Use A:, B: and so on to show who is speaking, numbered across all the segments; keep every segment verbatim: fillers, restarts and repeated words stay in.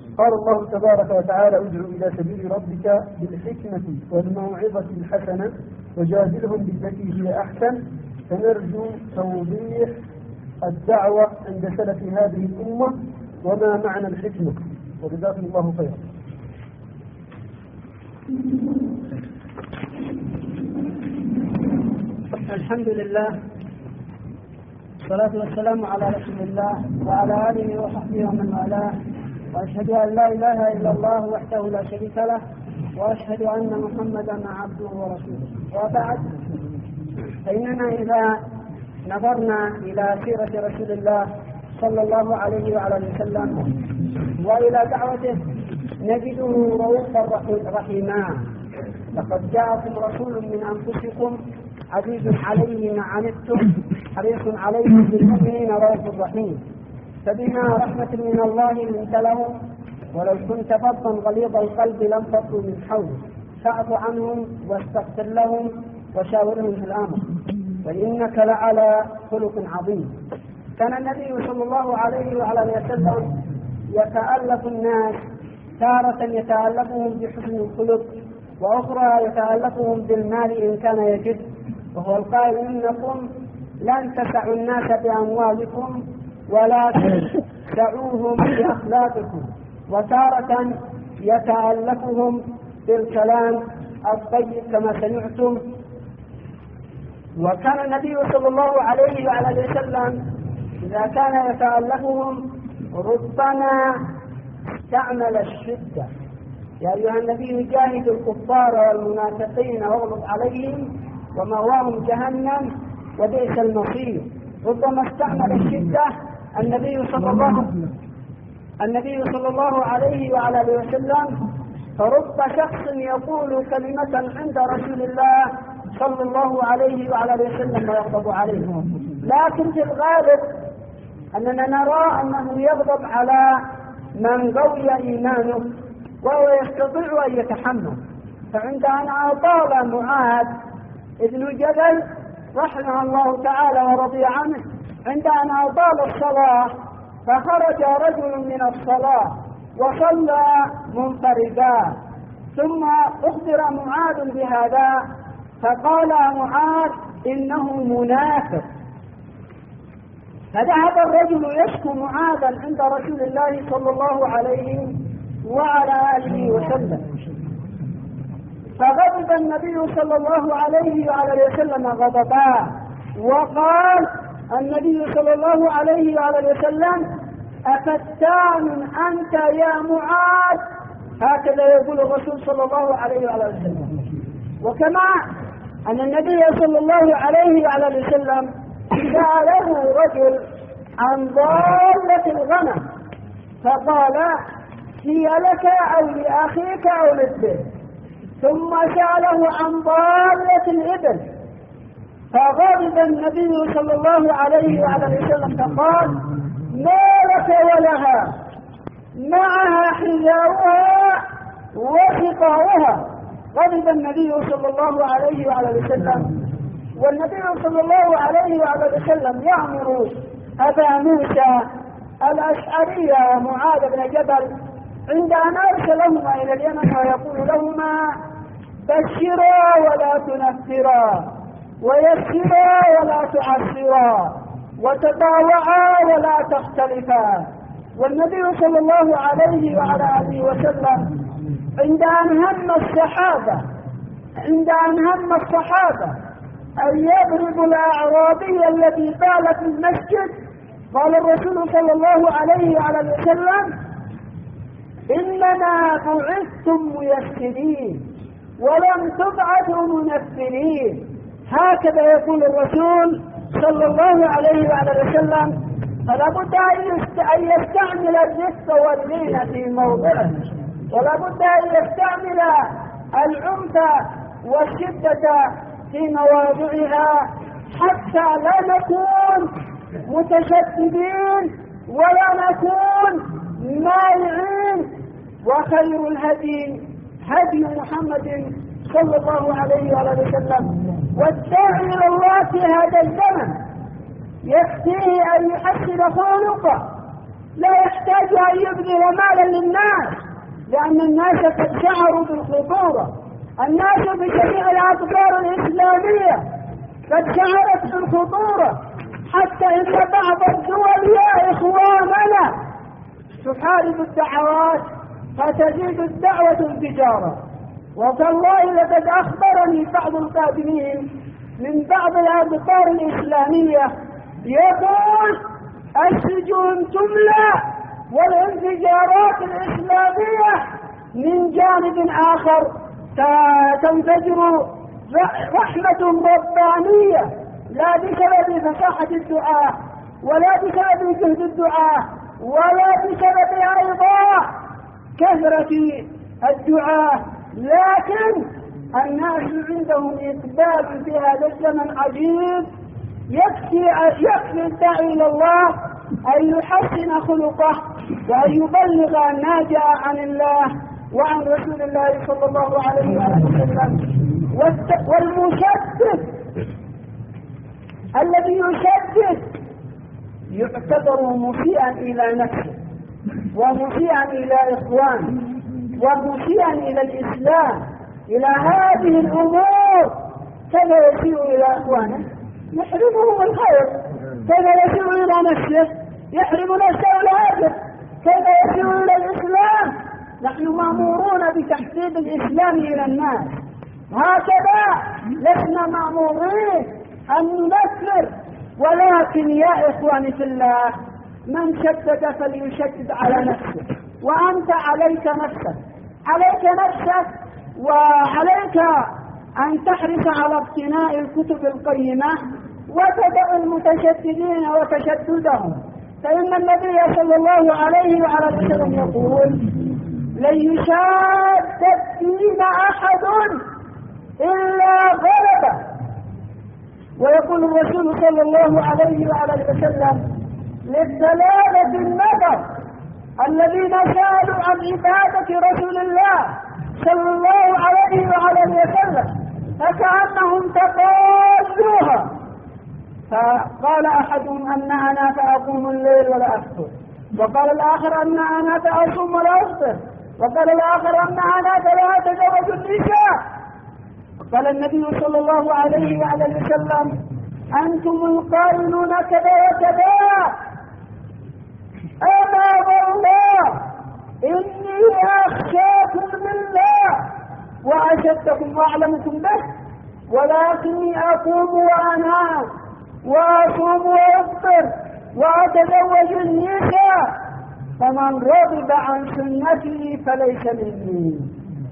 A: قال الله تبارك وتعالى: ادع إلى سبيل ربك بالحكمة والموعظة الحسنة وجادلهم بالتي هي أحسن. فنرجو توضيح الدعوة عند سلف هذه الأمة وما معنى الحكمة، وجزاكم الله خيرا.
B: الحمد لله والصلاة والسلام على رسول الله وعلى آله وصحبه ومن والاه، وأشهد أن لا إله إلا الله وحده لا شريك له، وأشهد أن محمدا عبده ورسوله. وبعد، فإننا إذا نظرنا إلى سيرة رسول الله صلى الله عليه وعلى آله وسلم وإلى دعوته نجده رؤوفا رحيما. لقد جاءكم رسول من أنفسكم عزيز عليه ما عنتم حريص عليكم بالمؤمنين رؤوف رحيم. فبما رحمة من الله لنت لهم، ولو كنت فظا غليظ القلب لانفضوا من حولك، فاعف عنهم واستغفر لهم وشاورهم في الأمر، وإنك لعلى خلق عظيم. كان النبي صلى الله عليه وعلى آله وسلم يتألف الناس، تارة يتألفهم بحسن الخلق، وأخرى يتألفهم بالمال إن كان يجد، وهو القائل: إنكم لن تسعوا الناس بأموالكم ولكن سعوهم بأخلاقكم. وتارة يتألفهم بالكلام الطيب كما سمعتم. وكان النبي صلى الله عليه وعلى آله وسلم إذا كان يتألفهم ربما استعمل الشدة: يا أيها النبي جاهد الكفار والمنافقين واغلظ عليهم ومأواهم جهنم وبئس المصير. ربما استعمل الشدة النبي صلى الله النبي صلى الله عليه وعلى آله وسلم، فرب شخص يقول كلمة عند رسول الله صلى الله عليه وعلى آله وسلم ويغضب عليه. لكن في الغالب أننا نرى أنه يغضب على من قوي إيمانه وهو يستطيع أن يتحمل. فعند أن أطال معاذ ابن جبل رحمه الله تعالى ورضي عنه، عند أن أطال الصلاة فخرج رجل من الصلاة وصلى منفردا، ثم أخبر معاذ بهذا فقال معاذ: إنه منافق. فذهب الرجل يشكو معاذا عند رسول الله صلى الله عليه وعلى آله وسلم، فغضب النبي صلى الله عليه وعلى آله وسلم غضبا، وقال النبي صلى الله عليه وعلى آله وسلم: أفتان أنت يا معاذ؟ هكذا يقول الرسول صلى الله عليه وعلى آله وسلم. وكما أن النبي صلى الله عليه وعلى آله وسلم سأله رجل عن ضالة الغنم فقال: هي لك أو لأخيك أو لابنك. ثم سأله عن ضالة الإبل فغضب النبي صلى الله عليه وعلى آله وسلم فقال: ما لك ولها، معها حذاؤها وسقاؤها. غضب النبي صلى الله عليه وعلى آله وسلم، والنبي صلى الله عليه وعلى آله وسلم يأمر أبا موسى الأشعري معاذ بن جبل عند أن أرسلهما إلى اليمن ويقول لهما: بشرا ولا تنفرا، ويسرا ولا تعسرا، وتطاوعا ولا تختلفا. والنبي صلى الله عليه وعلى آله وسلم عند أن هم الصحابة عند أن هم الصحابة أن يضرب الأعرابي الذي بال في المسجد، قال الرسول صلى الله عليه وعلى آله وسلم: إنما بعثتم ميسرين ولم تبعثوا منفرين. هكذا يقول الرسول صلى الله عليه وعلى آله وسلم. فلا بد أن يستعمل الرفق واللين في موضعه، ولا بد أن يستعمل العنف والشدة في مواضعها، حتى لا نكون متشددين ولا نكون مائعين. وخير الهدي هدي محمد صلى الله عليه وعلى آله وسلم. والداعي إلى الله في هذا الزمن يكفيه أن يحسن خلقه، لا يحتاج أن يبذل مالا للناس، لأن الناس قد شعروا بالخطورة. الناس بجميع الأقطار الإسلامية قد شعرت بالخطورة، حتى إن بعض الدول يا إخواننا تحارب الدعوات فتزيد الدعوة انفجارا. وتالله لقد أخبرني بعض القادمين من بعض الأقطار الإسلامية يقول السجون تملأ والانفجارات الإسلامية من جانب آخر تنفجر رحمة ربانية لا بسبب فصاحة الدعاء ولا بسبب جهد الدعاء ولا بسبب أيضا كثرة الدعاء، لكن الناس عندهم إقبال في هذا الزمن عجيب. يكفي يكفي الداعي إلى الله أن يحسن خلقه وأن يبلغ الناس عن الله وعن رسول الله صلى الله عليه وسلم. والمشدد الذي يشدد يعتبر مسيئا إلى نفسه ومسيئا إلى إخوانه ومسيئا إلى الإسلام. إلى هذه الأمور كيف يسيء إلى إخوانه؟ يحرمه الخير. كيف يسيء إلى نفسه؟ يحرم نفسه الهدف. كيف يسيء إلى الإسلام؟ نحن مأمورون بتحديد الإسلام إلى الناس، هكذا لسنا مأمورين أن ننفر. ولكن يا إخواني في الله، من شدد فليشدد على نفسه، وأنت عليك نفسك عليك نفسك وعليك أن تحرص على اقتناء الكتب القيمة وتدع المتشددين وتشددهم. فإن النبي صلى الله عليه وعلى وسلم يقول لن يشاد الدين أحد إلا غلبه. ويقول الرسول صلى الله عليه وعلى وسلم للدلالة النظر الذين سألوا عن عبادة رسول الله صلى الله عليه وعلى وسلم فكأنهم تقالوها، فقال أحدهم أن أنا فأقوم الليل ولا أفطر، وقال الآخر أن أنا فأصوم ولا أفطر، وقال الآخر أن أنا فلا أتزوج النساء. قال النبي صلى الله عليه وعلى وسلم أنتم القائلون كذا وكذا، أما والله إني أخشاكم بالله وأشدكم وأعلمكم به، ولكني أقوم وأنام وأصوم وأفطر وأتزوج النساء، فمن رغب عن سنتي فليس مني.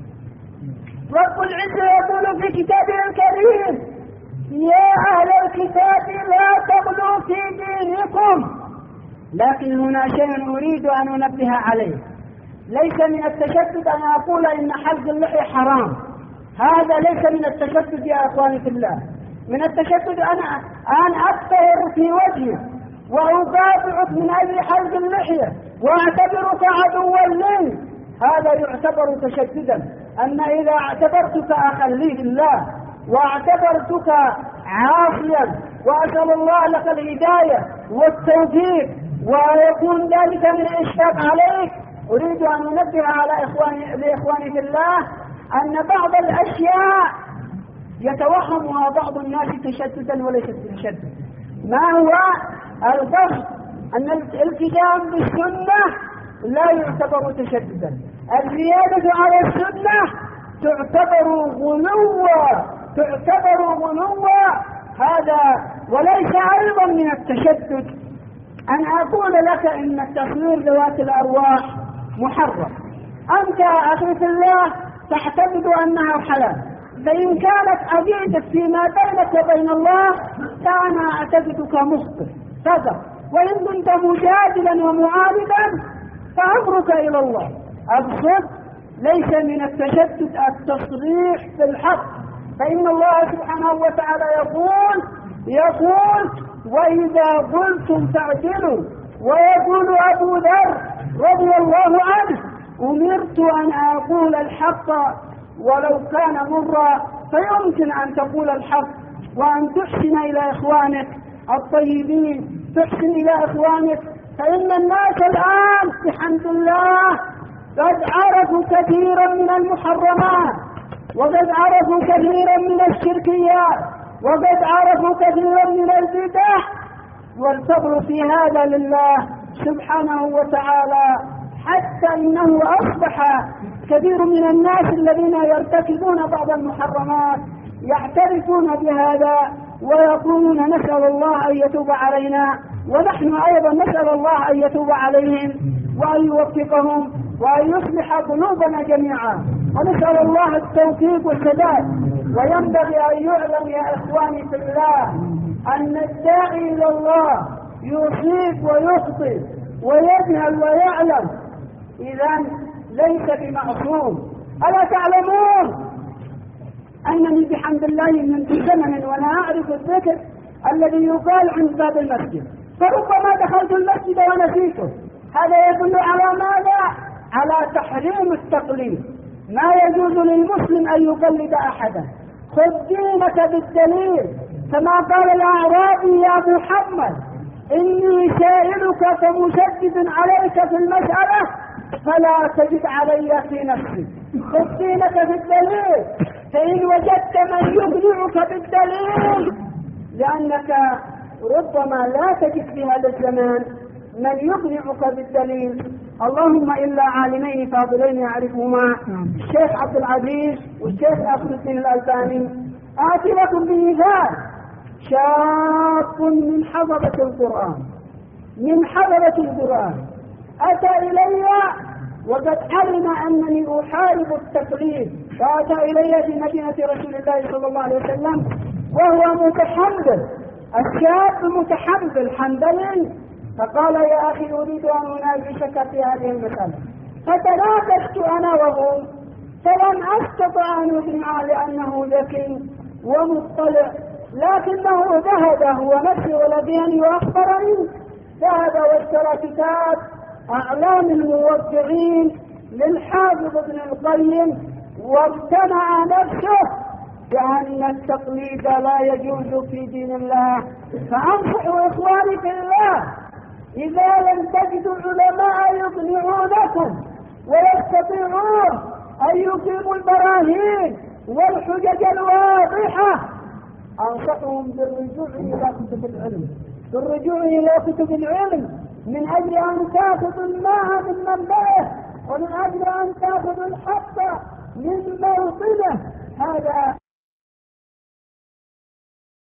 B: رب العزة يقول في كتابه الكريم يا أهل الكتاب لا تغلوا في دينكم. لكن هنا شيء أريد أن أنبه عليه، ليس من التشدد أن أقول إن حلق اللحية حرام، هذا ليس من التشدد يا أخواني في الله. من التشدد أنا أن أكثر في وجهك وأقاطعك من أجل حلق اللحية وأعتبرك عدوا لي، هذا يعتبر تشددا. أما إذا اعتبرتك أخا لي بالله واعتبرتك عاصيا وأسأل الله لك الهداية والتوفيق ويكون ذلك من الإشفاق عليك، أريد أن أنبه على إخواني لإخواني في الله أن بعض الأشياء يتوهمها بعض الناس تشددا وليست تشدد. ما هو القصد؟ أن الالتزام بالسنة لا يعتبر تشددا، الزيادة على السنة تعتبر غلوا تعتبر غلوا هذا وليس أيضا من التشدد. أن أقول لك إن التصوير ذوات الأرواح محرم، أنت أخي في الله تعتقد أنها حلال، فإن كانت عقيدة فيما بينك وبين الله فأنا أعتقدك مخطئ فقط، وإن كنت مجادلا ومعارضا فأمرك إلى الله. الصدق ليس من التشدد التصريح بالحق، فإن الله سبحانه وتعالى يقول يقول وإذا قلتم فاعدلوا. ويقول أبو ذر رضي الله عنه أمرت أن أقول الحق ولو كان مرا، فيمكن أن تقول الحق وأن تحسن إلى إخوانك الطيبين، تحسن إلى إخوانك، فإن الناس الآن بحمد الله قد عرفوا عرفوا كثيرا من المحرمات، وقد عرفوا كثيرا من الشركيات، وقد عرفوا كثيرا من البدع، والفضل في هذا لله سبحانه وتعالى، حتى إنه أصبح كثير من الناس الذين يرتكبون بعض المحرمات يعترفون بهذا ويقولون نسأل الله أن يتوب علينا، ونحن أيضا نسأل الله أن يتوب عليهم وأن يوفقهم وأن يصلح قلوبنا جميعا، ونسأل الله التوفيق والسداد. وينبغي أن يعلم يا إخواني في الله أن الداعي إلى الله يصيب ويخطئ ويجهل ويعلم، إذا ليس بمعصوم. ألا تعلمون أنني بحمد الله من زمن وأنا أعرف الذكر الذي يقال عند باب المسجد، فربما دخلت المسجد ونسيته. هذا يدل على ماذا؟ على تحريم التقليد. ما يجوز للمسلم أن يقلد أحدا. خذ دينك بالدليل، كما قال الأعرابي يا محمد إني سائلك فمشدد عليك في المسألة فلا تجد علي في نفسي. خذ دينك بالدليل، فإن وجدت من يقنعك بالدليل، لأنك ربما لا تجد في هذا الزمان من يقنعك بالدليل، اللهم إلا عالمين فاضلين يعرفهما الشيخ عبد العزيز والشيخ أخو الدين الألباني. آتي لكم بمثال شاب من حضرة القرآن من حضرة القرآن أتى إلي وقد علم أنني أحارب التقليد، فأتى إلي في مدينة رسول الله صلى الله عليه وسلم وهو متحمل، الشاب متحمل حنبلي، فقال يا أخي أريد أن أناقشك في هذه المسألة. فتناقشت أنا وهو فلم أستطع أن أقنعه لأنه ذكي ومطلع، لكنه ذهب هو نفسه ولديني وأخبرني، ذهب واشترى كتاب أعلام الموقعين للحافظ ابن القيم، واقتنع نفسه بأن التقليد لا يجوز في دين الله. فأنصح إخواني في الله إذا لم تجدوا علماء يقنعونكم ويستطيعون أن يقيموا البراهين والحجج الواضحة، أنصحهم بالرجوع إلى كتب العلم بالرجوع إلى كتب العلم من أجل أن تأخذوا الماء من منبعه، ومن أجل أن تأخذوا الحق من موطنه. هذا